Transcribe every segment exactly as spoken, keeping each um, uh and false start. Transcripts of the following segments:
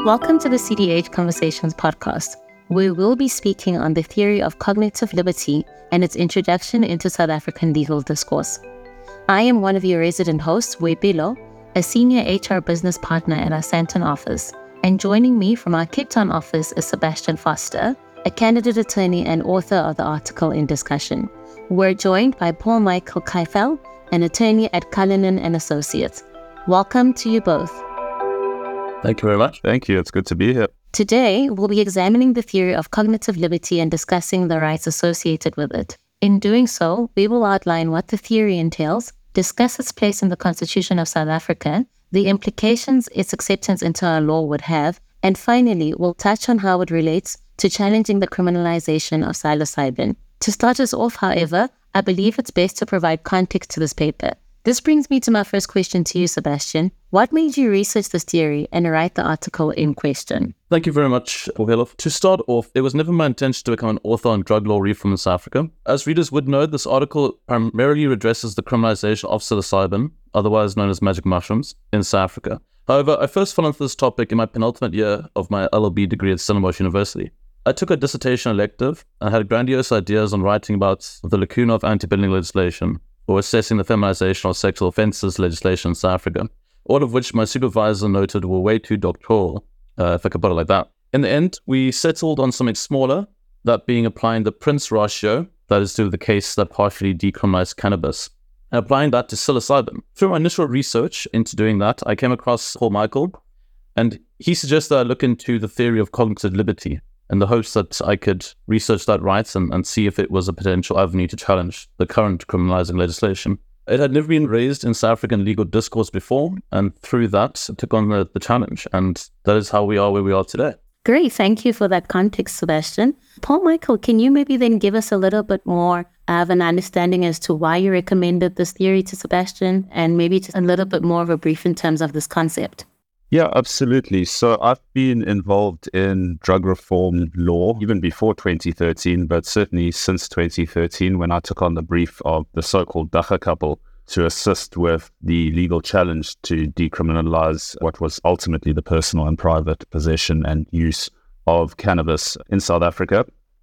Welcome to the C D H Conversations podcast, where we'll be speaking on the theory of cognitive liberty and its introduction into South African legal discourse. I am one of your resident hosts, Boipelo, a senior H R business partner at our Sandton office, and joining me from our Cape Town office is Sebastian Foster, a candidate attorney and author of the article in discussion. We're joined by Paul Michael Kaifel, an attorney at Cullinan and Associates. Welcome to you both. Thank you very much. Thank you. It's good to be here. Today, we'll be examining the theory of cognitive liberty and discussing the rights associated with it. In doing so, we will outline what the theory entails, discuss its place in the Constitution of South Africa, the implications its acceptance into our law would have, and finally, we'll touch on how it relates to challenging the criminalization of psilocybin. To start us off, however, I believe it's best to provide context to this paper. This brings me to my first question to you, Sebastian. What made you research this theory and write the article in question? Thank you very much, Boipelo. To start off, it was never my intention to become an author on drug law reform in South Africa. As readers would know, this article primarily addresses the criminalization of psilocybin, otherwise known as magic mushrooms, in South Africa. However, I first fell into this topic in my penultimate year of my L L B degree at Stellenbosch University. I took a dissertation elective and had grandiose ideas on writing about the lacuna of anti-bullying legislation, or assessing the feminization of sexual offences legislation in South Africa, all of which my supervisor noted were way too doctoral, uh, if I could put it like that. In the end, we settled on something smaller, that being applying the Prince ratio, that is to the case that partially decriminalized cannabis, and applying that to psilocybin. Through my initial research into doing that, I came across Paul Michael, and he suggested I look into the theory of cognitive liberty, in the hopes that I could research that rights and, and see if it was a potential avenue to challenge the current criminalizing legislation. It had never been raised in South African legal discourse before, and through that, it took on the, the challenge, and that is how we are where we are today. Great, thank you for that context, Sebastian. Paul Michael, can you maybe then give us a little bit more of an understanding as to why you recommended this theory to Sebastian, and maybe just a little bit more of a brief in terms of this concept? Yeah, absolutely. So I've been involved in drug reform law even before twenty thirteen, but certainly since twenty thirteen when I took on the brief of the so-called Dagga couple to assist with the legal challenge to decriminalize what was ultimately the personal and private possession and use of cannabis in South Africa.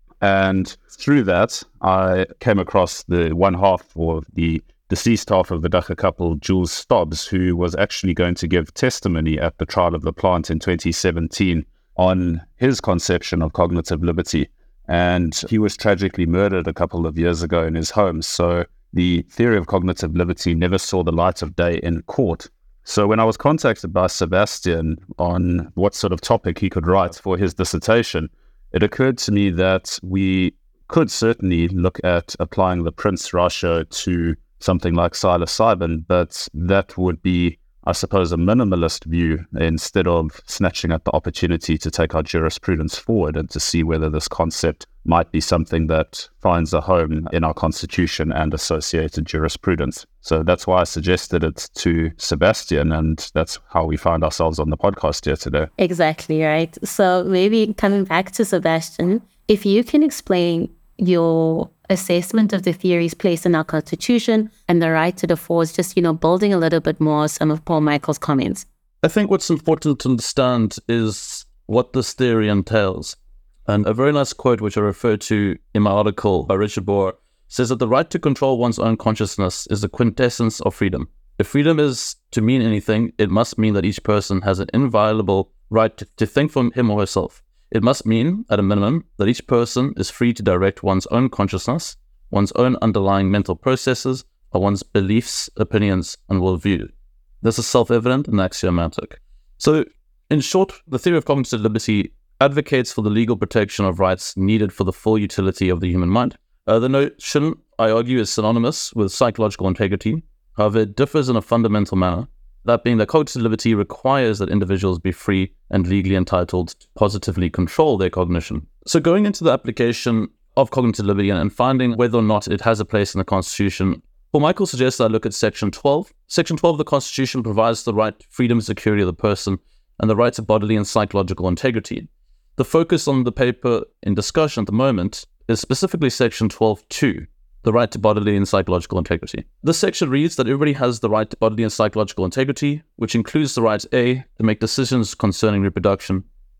And through that, I came across the one half or the deceased half of the Dagga couple, Jules Stobbs, who was actually going to give testimony at the trial of the plant in twenty seventeen on his conception of cognitive liberty. And he was tragically murdered a couple of years ago in his home. So the theory of cognitive liberty never saw the light of day in court. So when I was contacted by Sebastian on what sort of topic he could write for his dissertation, it occurred to me that we could certainly look at applying the Prince ratio to something like psilocybin, but that would be, I suppose, a minimalist view instead of snatching at the opportunity to take our jurisprudence forward and to see whether this concept might be something that finds a home in our constitution and associated jurisprudence. So that's why I suggested it to Sebastian, and that's how we find ourselves on the podcast here today. Exactly, right. So maybe coming back to Sebastian, if you can explain your assessment of the theory's place in our constitution and the right to divorce, just, you know, building a little bit more some of Paul Michael's comments. I think what's important to understand is what this theory entails. And a very nice quote, which I referred to in my article by Richard Bohr, says that the right to control one's own consciousness is the quintessence of freedom. If freedom is to mean anything, it must mean that each person has an inviolable right to, to think for him or herself. It must mean, at a minimum, that each person is free to direct one's own consciousness, one's own underlying mental processes, or one's beliefs, opinions, and worldview. This is self-evident and axiomatic. So, in short, the theory of cognitive liberty advocates for the legal protection of rights needed for the full utility of the human mind. Uh, the notion, I argue, is synonymous with psychological integrity. However, it differs in a fundamental manner. That being that cognitive liberty requires that individuals be free and legally entitled to positively control their cognition. So going into the application of cognitive liberty and finding whether or not it has a place in the Constitution, Paul Michael suggests that I look at Section twelve. Section twelve of the Constitution provides the right to freedom and security of the person and the right to bodily and psychological integrity. The focus on the paper in discussion at the moment is specifically Section twelve point two, the right to bodily and psychological integrity. This section reads that everybody has the right to bodily and psychological integrity, which includes the right A, to make decisions concerning reproduction,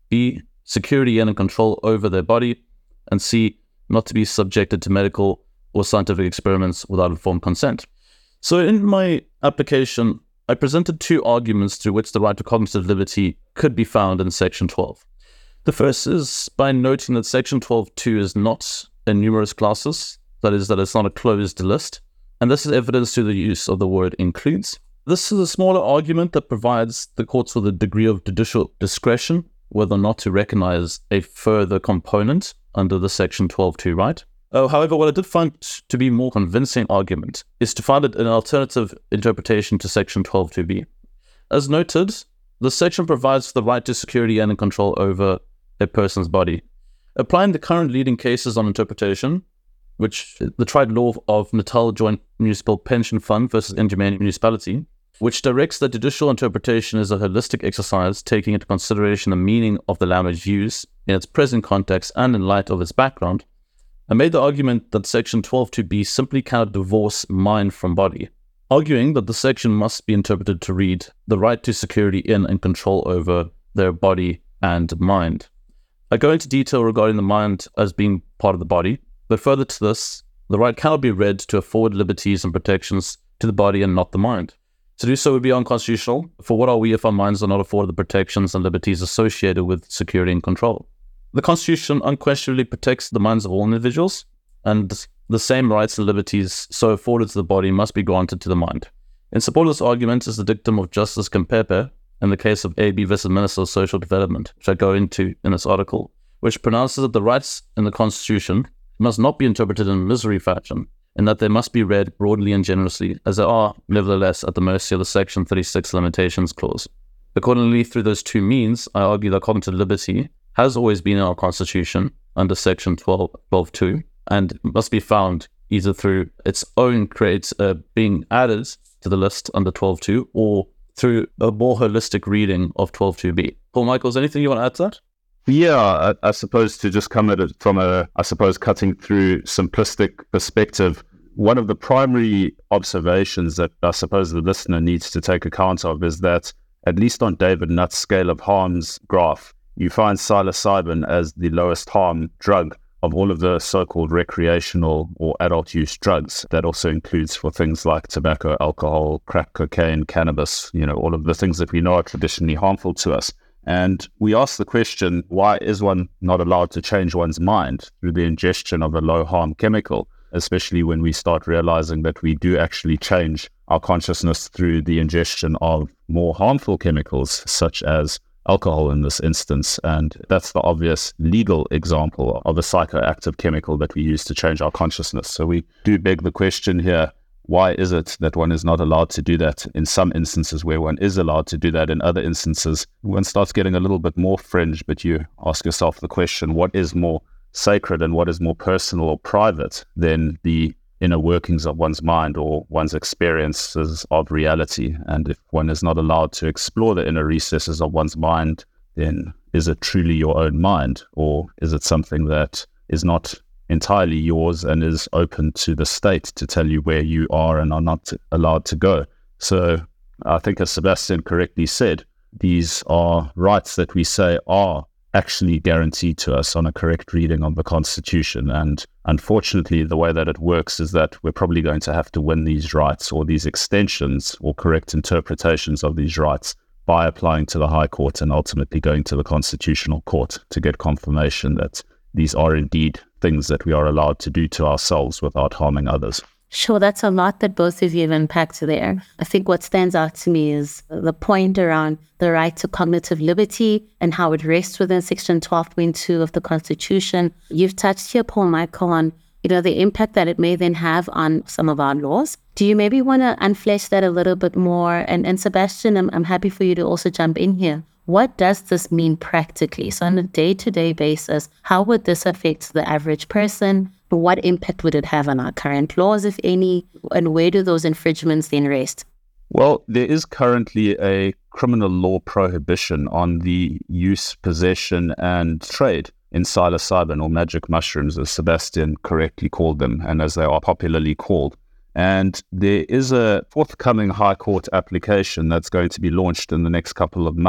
B, security in and control over their body, and C, not to be subjected to medical or scientific experiments without informed consent. So in my application, I presented two arguments through which the right to cognitive liberty could be found in Section twelve. The first is by noting that Section twelve point two is not in numerous classes, that is, that it's not a closed list, and this is evidence through the use of the word includes. This is a smaller argument that provides the courts with a degree of judicial discretion whether or not to recognize a further component under the Section twelve point two right. Uh, however, what I did find to be more convincing argument is to find an alternative interpretation to Section twelve point two b. As noted, the section provides for the right to security and control over a person's body. Applying the current leading cases on interpretation, which the tried law of Natal Joint Municipal Pension Fund versus Inhumane Municipality, which directs that judicial interpretation is a holistic exercise taking into consideration the meaning of the language used in its present context and in light of its background, I made the argument that Section twelve point two b simply cannot divorce mind from body, arguing that the section must be interpreted to read the right to security in and control over their body and mind. I go into detail regarding the mind as being part of the body, but further to this, the right cannot be read to afford liberties and protections to the body and not the mind. To do so would be unconstitutional, for what are we if our minds are not afforded the protections and liberties associated with security and control? The Constitution unquestionably protects the minds of all individuals, and the same rights and liberties so afforded to the body must be granted to the mind. In support of this argument is the dictum of Justice Kempepe in the case of A B versus Minister of Social Development, which I go into in this article, which pronounces that the rights in the Constitution must not be interpreted in a misery fashion, and that they must be read broadly and generously, as they are, nevertheless, at the mercy of the Section thirty-six Limitations Clause. Accordingly, through those two means, I argue that cognitive liberty has always been in our Constitution under Section twelve point two, and must be found either through its own creates uh, being added to the list under twelve point two, or through a more holistic reading of twelve point two b. Paul Michaels, anything you want to add to that? Yeah, I, I suppose to just come at it from a, I suppose, cutting through simplistic perspective, one of the primary observations that I suppose the listener needs to take account of is that, at least on David Nutt's scale of harms graph, you find psilocybin as the lowest harm drug of all of the so-called recreational or adult use drugs. That also includes for things like tobacco, alcohol, crack cocaine, cannabis, you know, all of the things that we know are traditionally harmful to us. And we ask the question, why is one not allowed to change one's mind through the ingestion of a low-harm chemical, especially when we start realizing that we do actually change our consciousness through the ingestion of more harmful chemicals, such as alcohol in this instance. And that's the obvious legal example of a psychoactive chemical that we use to change our consciousness. So we do beg the question here, why is it that one is not allowed to do that in some instances where one is allowed to do that? In other instances, one starts getting a little bit more fringe, but you ask yourself the question, what is more sacred and what is more personal or private than the inner workings of one's mind or one's experiences of reality? And if one is not allowed to explore the inner recesses of one's mind, then is it truly your own mind, or is it something that is not entirely yours and is open to the state to tell you where you are and are not allowed to go? So I think, as Sebastian correctly said, these are rights that we say are actually guaranteed to us on a correct reading of the Constitution. And unfortunately, the way that it works is that we're probably going to have to win these rights, or these extensions or correct interpretations of these rights, by applying to the High Court and ultimately going to the Constitutional Court to get confirmation that these are indeed things that we are allowed to do to ourselves without harming others. Sure, that's a lot that both of you have unpacked there. I think what stands out to me is the point around the right to cognitive liberty and how it rests within Section twelve point two of the Constitution. You've touched here, Paul Michael, on you know the impact that it may then have on some of our laws. Do you maybe want to unflesh that a little bit more? And, and Sebastian, I'm, I'm happy for you to also jump in here. What does this mean practically? So on a day-to-day basis, how would this affect the average person? What impact would it have on our current laws, if any? And where do those infringements then rest? Well, there is currently a criminal law prohibition on the use, possession, and trade in psilocybin, or magic mushrooms, as Sebastian correctly called them, and as they are popularly called. And there is a forthcoming High Court application that's going to be launched in the next couple of months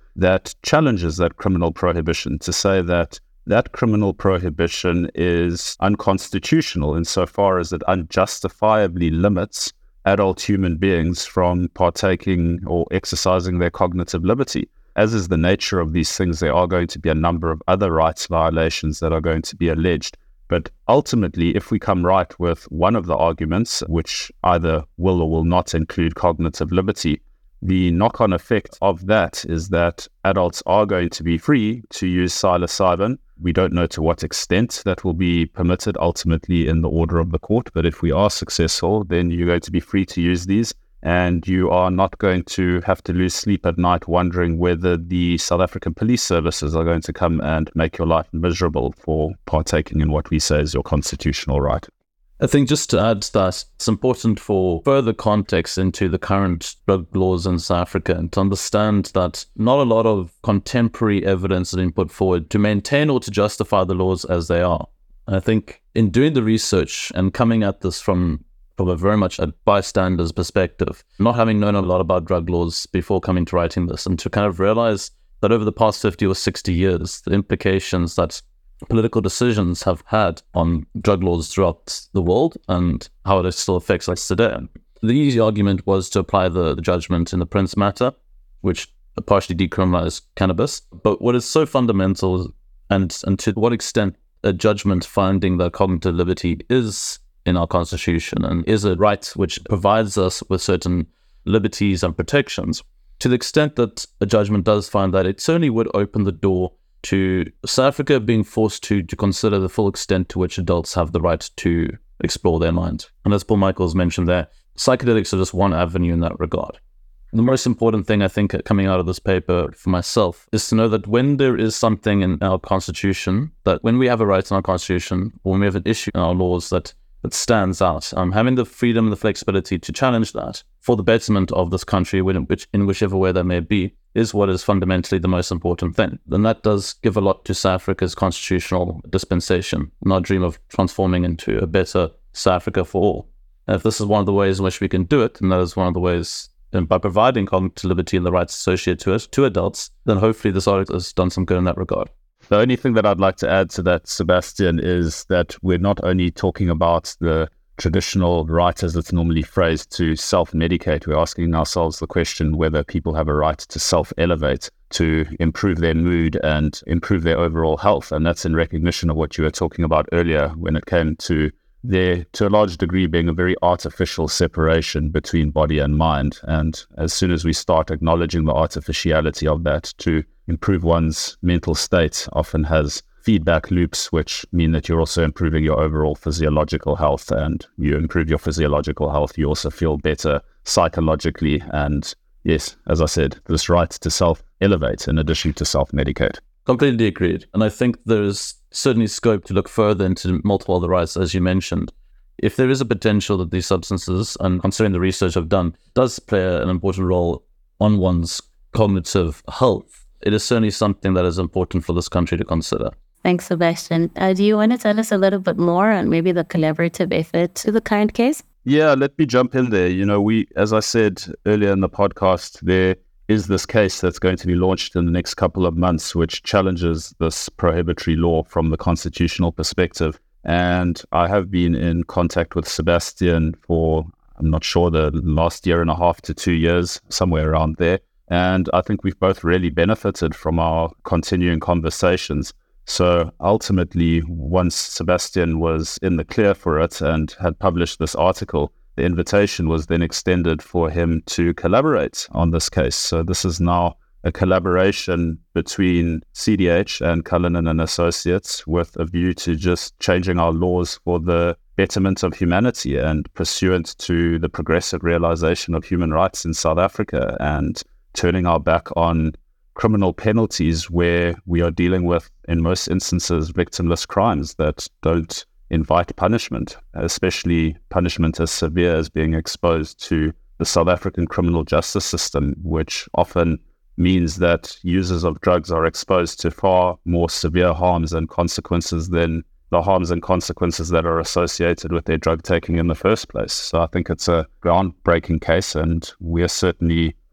that challenges that criminal prohibition, to say that that criminal prohibition is unconstitutional insofar as it unjustifiably limits adult human beings from partaking or exercising their cognitive liberty. As is the nature of these things, there are going to be a number of other rights violations that are going to be alleged. But ultimately, if we come right with one of the arguments, which either will or will not include cognitive liberty, the knock-on effect of that is that adults are going to be free to use psilocybin. We don't know to what extent that will be permitted ultimately in the order of the court, but if we are successful, then you're going to be free to use these, and you are not going to have to lose sleep at night wondering whether the South African police services are going to come and make your life miserable for partaking in what we say is your constitutional right. I think just to add to that, it's important for further context into the current drug laws in South Africa and to understand that not a lot of contemporary evidence has been put forward to maintain or to justify the laws as they are. And I think in doing the research and coming at this from, from a very much a bystander's perspective, not having known a lot about drug laws before coming to writing this, and to kind of realize that over the past fifty or sixty years, the implications that political decisions have had on drug laws throughout the world and how it still affects us today. The easy argument was to apply the, the judgment in the Prince matter, which partially decriminalized cannabis. But what is so fundamental, and, and to what extent a judgment finding that cognitive liberty is in our constitution and is a right which provides us with certain liberties and protections, to the extent that a judgment does find that, it certainly would open the door to South Africa being forced to, to consider the full extent to which adults have the right to explore their mind. And as Paul Michaels mentioned there, psychedelics are just one avenue in that regard. The most important thing, I think, coming out of this paper for myself is to know that when there is something in our constitution, that when we have a right in our constitution, or when we have an issue in our laws that, that stands out, um, having the freedom and the flexibility to challenge that for the betterment of this country, in, which, in whichever way that may be, is what is fundamentally the most important thing. And that does give a lot to South Africa's constitutional dispensation, and our dream of transforming into a better South Africa for all. And if this is one of the ways in which we can do it, and that is one of the ways, and by providing cognitive liberty and the rights associated to it to adults, then hopefully this article has done some good in that regard. The only thing that I'd like to add to that, Sebastian, is that we're not only talking about the traditional right as it's normally phrased to self-medicate. We're asking ourselves the question whether people have a right to self-elevate, to improve their mood and improve their overall health. And that's in recognition of what you were talking about earlier when it came to there, to a large degree, being a very artificial separation between body and mind. And as soon as we start acknowledging the artificiality of that, to improve one's mental state often has feedback loops, which mean that you're also improving your overall physiological health. And you improve your physiological health, you also feel better psychologically. And yes, as I said, this right to self-elevate in addition to self-medicate. Completely agreed. And I think there's certainly scope to look further into multiple other rights, as you mentioned. If there is a potential that these substances, and considering the research I've done, does play an important role on one's cognitive health, it is certainly something that is important for this country to consider. Thanks, Sebastian. Uh, do you want to tell us a little bit more on maybe the collaborative effort to the current case? Yeah, let me jump in there. You know, we, as I said earlier in the podcast, there is this case that's going to be launched in the next couple of months, which challenges this prohibitory law from the constitutional perspective. And I have been in contact with Sebastian for, I'm not sure, the last year and a half to two years, somewhere around there. And I think we've both really benefited from our continuing conversations. So ultimately, once Sebastian was in the clear for it and had published this article, the invitation was then extended for him to collaborate on this case. So this is now a collaboration between C D H and Cullinan and Associates with a view to just changing our laws for the betterment of humanity and pursuant to the progressive realization of human rights in South Africa, and turning our back on criminal penalties where we are dealing with, in most instances, victimless crimes that don't invite punishment, especially punishment as severe as being exposed to the South African criminal justice system, which often means that users of drugs are exposed to far more severe harms and consequences than the harms and consequences that are associated with their drug taking in the first place. So I think it's a groundbreaking case, and we are certainly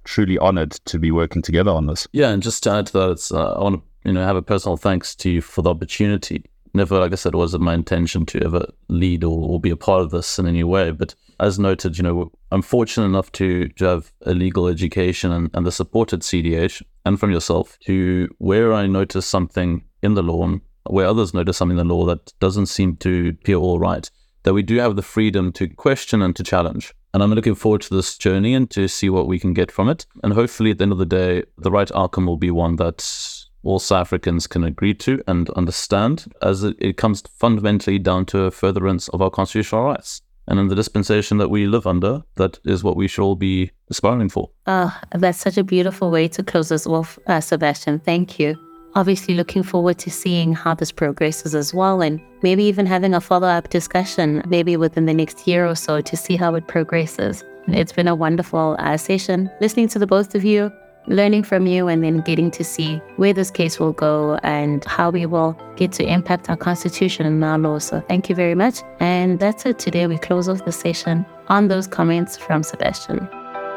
truly honored to be working together on this. Yeah, and just to add to that, it's, uh, I want to you know have a personal thanks to you for the opportunity. Never, like I said, was it my intention to ever lead or, or be a part of this in any way. But as noted, you know, I'm fortunate enough to, to have a legal education and, and the support at C D H and from yourself to where I notice something in the law and where others notice something in the law that doesn't seem to appear all right, that we do have the freedom to question and to challenge. And I'm looking forward to this journey and to see what we can get from it. And hopefully at the end of the day, the right outcome will be one that all South Africans can agree to and understand, as it, it comes fundamentally down to a furtherance of our constitutional rights. And in the dispensation that we live under, that is what we should all be aspiring for. Oh, that's such a beautiful way to close us off, uh, Sebastian. Thank you. Obviously looking forward to seeing how this progresses as well, and maybe even having a follow-up discussion maybe within the next year or so to see how it progresses. It's been a wonderful uh, session, listening to the both of you, learning from you, and then getting to see where this case will go and how we will get to impact our constitution and our law. So thank you very much. And that's it. Today we close off the session on those comments from Sebastian.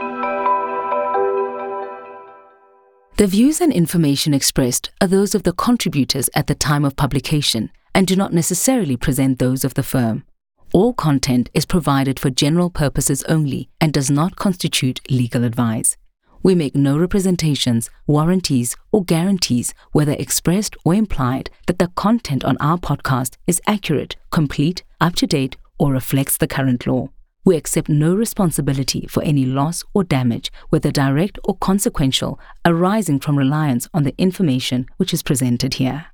The views and information expressed are those of the contributors at the time of publication and do not necessarily present those of the firm. All content is provided for general purposes only and does not constitute legal advice. We make no representations, warranties, or guarantees, whether expressed or implied, that the content on our podcast is accurate, complete, up-to-date, or reflects the current law. We accept no responsibility for any loss or damage, whether direct or consequential, arising from reliance on the information which is presented here.